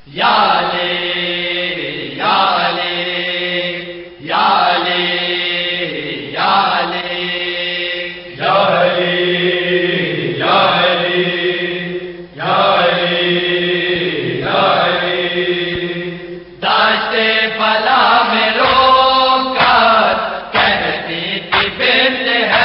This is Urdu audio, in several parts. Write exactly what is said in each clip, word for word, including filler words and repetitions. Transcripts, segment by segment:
یا لے یا لے یا لے یا لے یا لے یا لے یا لے یا لے داشت بلا میں رو کر کہتی تھی بنت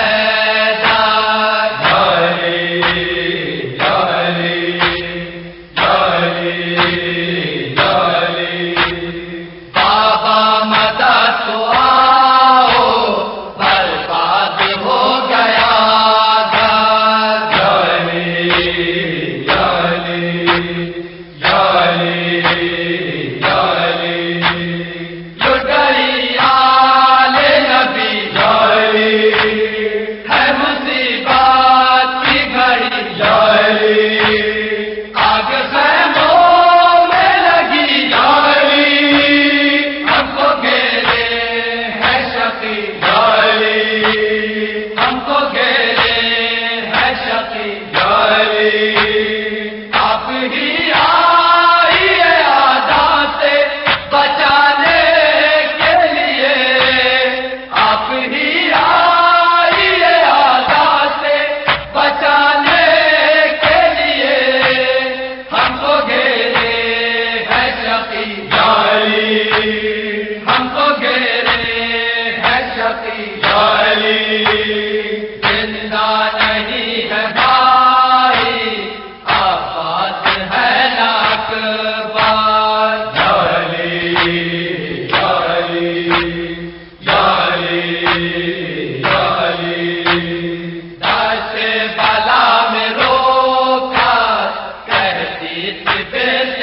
حیدر یا لے یا لے یا لے یا لے بابا مدد تو آؤ برباد ہو گیا گھر یا لے یا لے یا لے یا لے لٹ گئی آل نبی یا لے ہے مصیبت کی گھڑی یا لے آگ خیموں میں لگی یا لے ہم کو گھیرے ہے شقی یا لے ہم کو گھیرے ہے شقی یا لے آپ ہی آئیے آدھا سے بچانے کے لیے آپ ہی آئیے آدھا سے بچانے کے لیے ہم کو گھیرے ہے شقی یا لے ہم کو گھیرے ہے شقی یا لے زندہ نہیں ہے بھائی آباد ہے لاکھ بار یا لے یا لے یا لے یا لے داشت بلا میں رو کر کہتی تھی بنت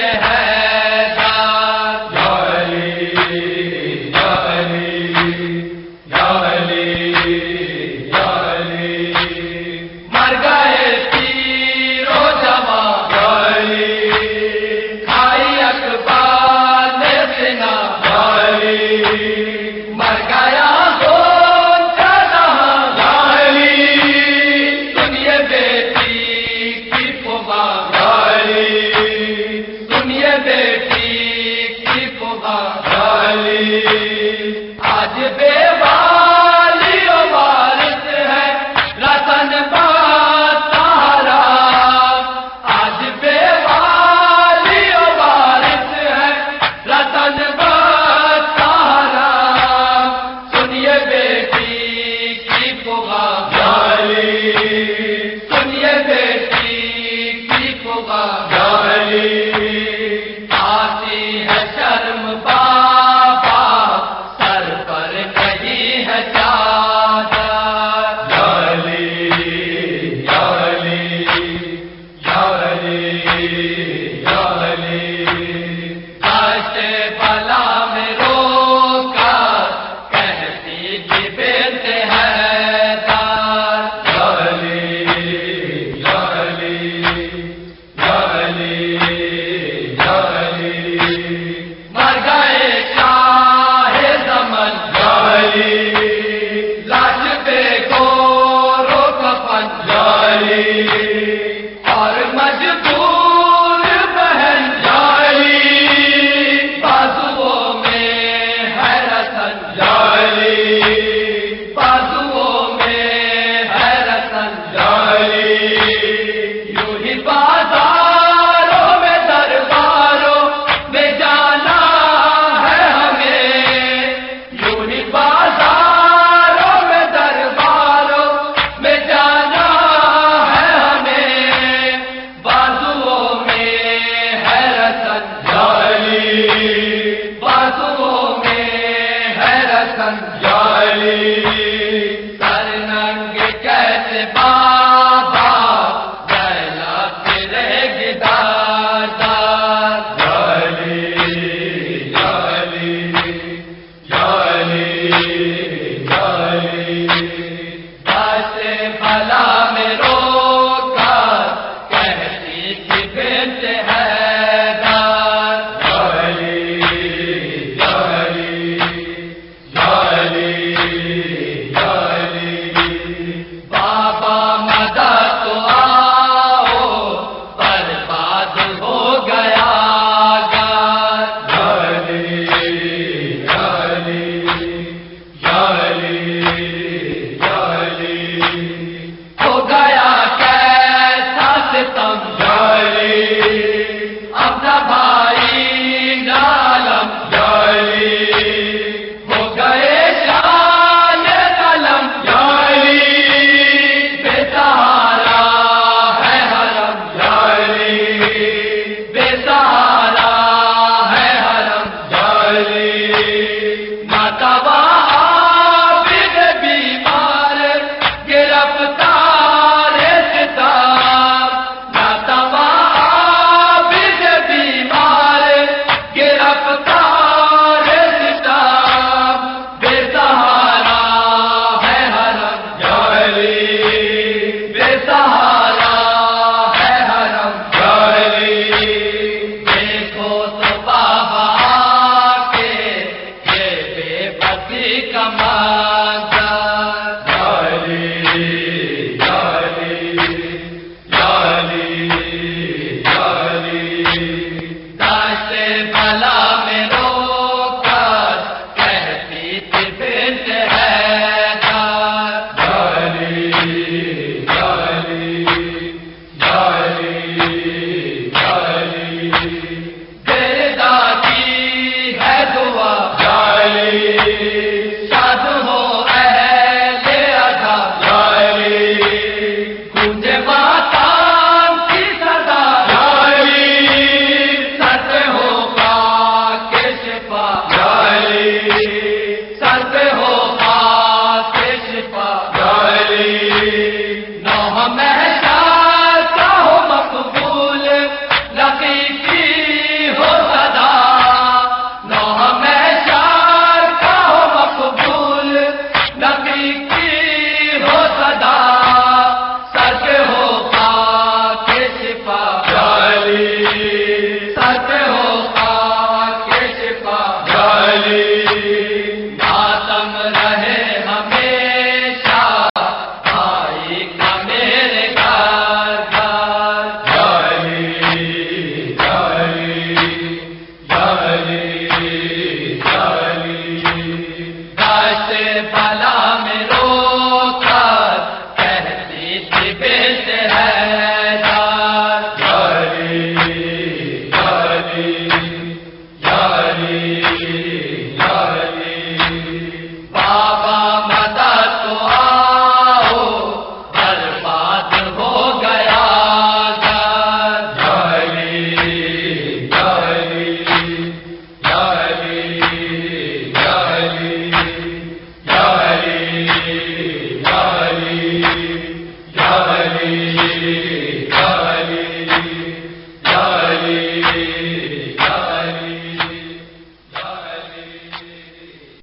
حیدر یا لے یا لے یا لے یا لے مر گئے پیر و جوان یا لے کھائی اخبار نے سنا یا لے مر گیا غنچہ جہاں یا لے سنیے بیٹی کی پوا یا لے سنیے بیٹی کی پوا یا لے آج بے والی و وارث ہے رتن با سہارا آج بے والی و وارث ہے رتن با سہارا سنیے بیٹی کی پوا یا لے سنیے بیٹی کی پوا یا لے آتی ہے شرم بابا ہو تو بابا کے یہ بے بسی کا منظر جالی جالی جالی جالی دشت بلا میں رو کر کہتی تھی بنت حیدر جالی جالی جالی جالی گردا کی ہے دعا جالی شاد ہو اہل ادا جالی گونجے ماتام کی صدا جالی سر ہو پاک شفا جالی سر ہو پاک شفا جالی نوح محشر کا ہو مقبول لقی کی ہو صدا نوح محشر کا ہو مقبول لقی کی ہو صدا سچ ہو پاک شفا جالی سچ ہو پاک شفا جالی ماتم رہے ہمیشہ بھائی کا میرے گھر گھر جالی جالی جالی جالی دشت بلا میں رو کر کہتی تھی بنت حیدر جالی جالی